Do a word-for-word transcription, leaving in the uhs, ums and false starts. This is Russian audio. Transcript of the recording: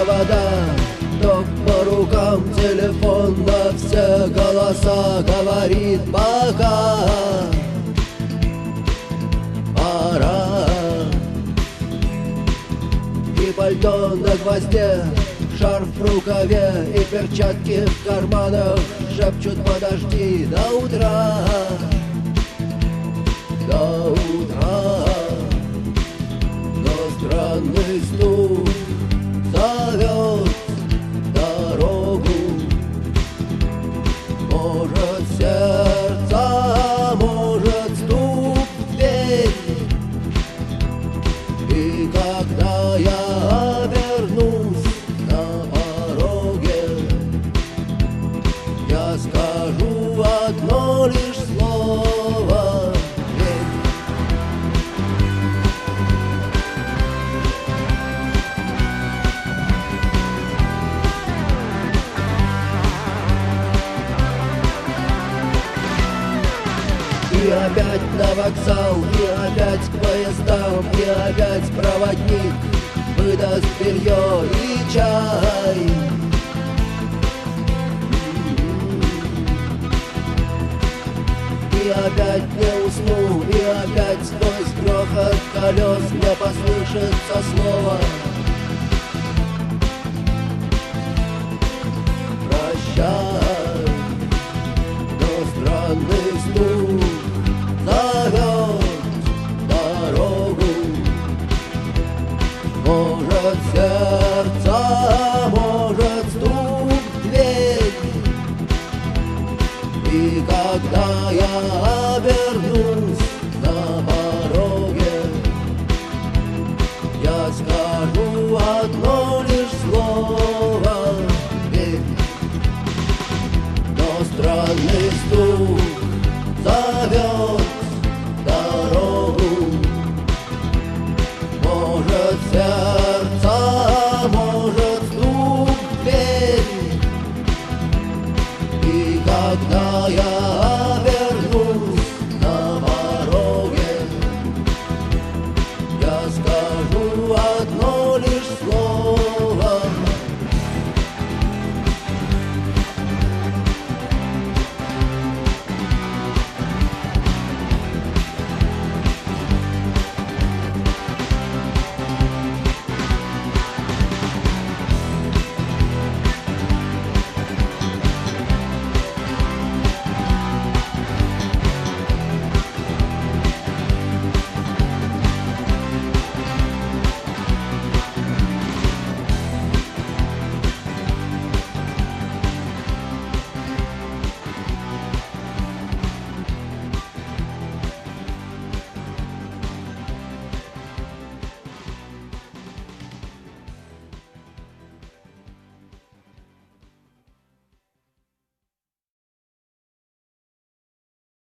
провода, ток по рукам, телефон на все голоса говорит пока. Пора. И пальто на гвозде, шарф в рукаве и перчатки в карманах шепчут: подожди до утра, до утра. Но странный стук зовет дорогу. Может, сердце, может, стук в дверь. И когда я обернусь на пороге, я скажу одно лишь слово: верь. И опять на вокзал, и опять к поездам, и опять проводник выдаст белье и чай. И опять не усну, и опять сквозь грохот колес мне послышится слово: